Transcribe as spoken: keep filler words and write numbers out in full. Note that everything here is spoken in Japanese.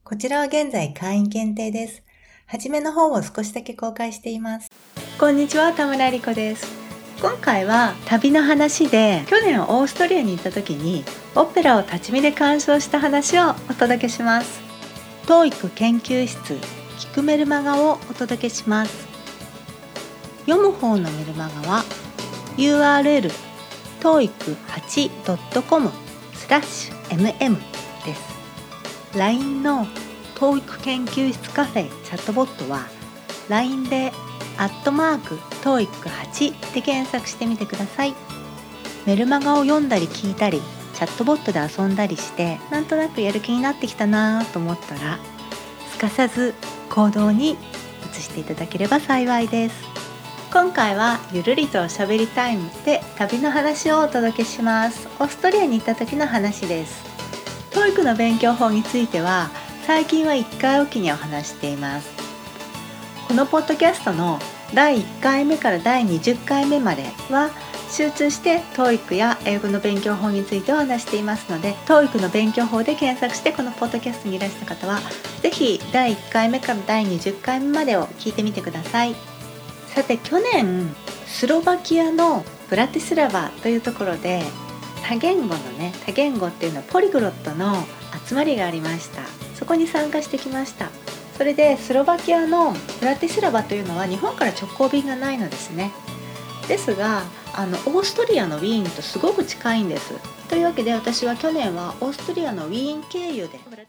こちらは現在会員限定です。はじめの方を少しだけ公開しています。こんにちは、田村理子です。今回は旅の話で、去年オーストリアに行った時にオペラを立ち見で鑑賞した話をお届けします。トーイック 研究室聞くメルマガをお届けします。読む方のメルマガは ユーアールエル トーイックはち ドットコム スラッシュ エムエム です。ライン の トーイック 研究室カフェチャットボットは ライン でアットマーク トーイックはち で検索してみてください。メルマガを読んだり聞いたりチャットボットで遊んだりして、なんとなくやる気になってきたなと思ったら、すかさず行動に移していただければ幸いです。今回はゆるりとおしゃべりタイムで旅の話をお届けします。オーストリアに行った時の話です。トーイックの勉強法については最近はいっかいおきにお話しています。このポッドキャストのだいいっかいめからだいにじゅっかいめまでは集中して トーイック や英語の勉強法についてお話していますので、 トーイック の勉強法で検索してこのポッドキャストにいらした方はぜひだいいっかいめからだいにじゅっかいめまでを聞いてみてください。さて、去年スロバキアのブラティスラバというところで多言語のね多言語っていうのはポリグロットの集まりがありました。そこに参加してきました。それでスロバキアのブラティスラバというのは日本から直行便がないのですね。ですがあのオーストリアのウィーンとすごく近いんです。というわけで私は去年はオーストリアのウィーン経由で